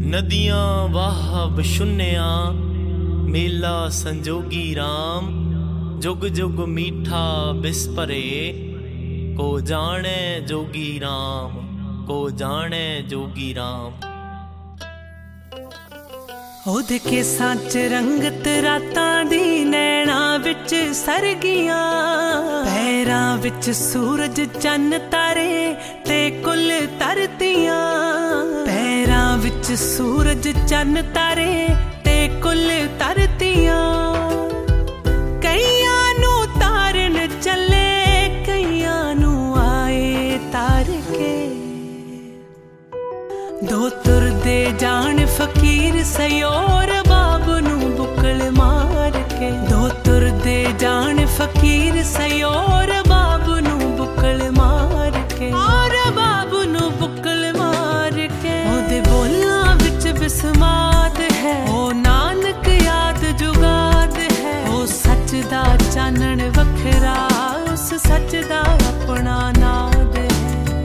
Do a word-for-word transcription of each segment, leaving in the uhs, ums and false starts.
नदियां वाह बशुन्या मेला संजोगी राम। जुग जुग मीठा बिस्परे को जाने जोगी राम, को जाने जोगी राम। ओदे केसां च रंगत रातां दी नैना विच सरगियां, पैरां विच सूरज चन्न तारे ते कुल तरतियां। पैरां विच सूरज चन्न तारे ते कुल तरतियां। कईयां नूं तारन चले कईयां नूं आए तार के। दो तुरदे जान फकीर सयोर बाबू नूं बुकल मार के। दो तुरदे जान फकीर सयोर बाबू नूं बुकल मार के। और बाबू नूं बुकल मार के। ओदे बोलां विच बिस्माद है, ओ नानक याद जुगाद है। ओ सच दा चानण वखरा, उस सच दा अपना नाद है।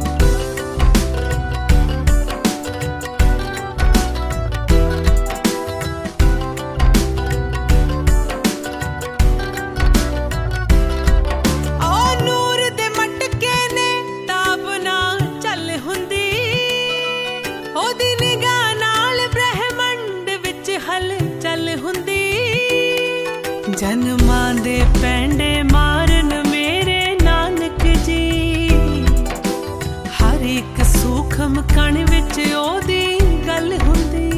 जन्मां दे पैंडे मारन मेरे नानक जी, हर एक सूखम कण विच ओदी गल हुंदी।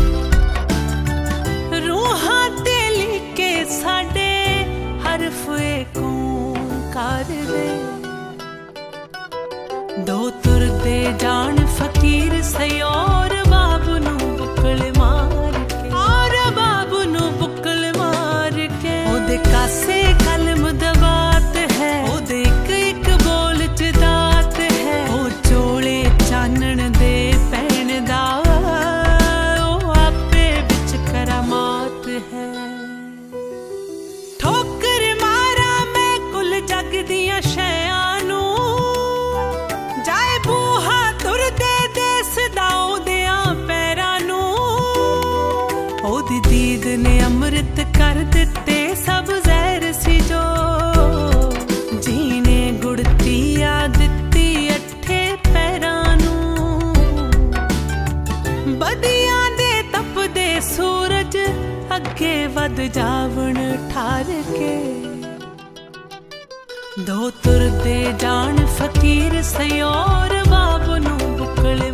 रूहां ते लिखे साडे हरफ ओंकार दे। दो तुरदे जान फकीर सयोर बाबू नूं बुकल मार के। और बाबू नूं बुकल मार के। ओदे कासे कलम दबात है, ओदे एक एक बोल च दात है। ओ चोले चानण दे पैण दा, ओ आपे विच करामात है। ठोकर मारा मैं कुल जग दियां शैआं नूं, जाए बूहा तुरदे देस दा ओदियां पैरां नूं। ओदी दीद ने अमृत कर दिते सब जहर सी जो, जीने गुड़तिया दिती अठे पैरां नूं। बदियां दे तपदे सूरज अगे वध जावण ठार के। दो तुरदे जान फकीर सयोर बाबू नूं बुकल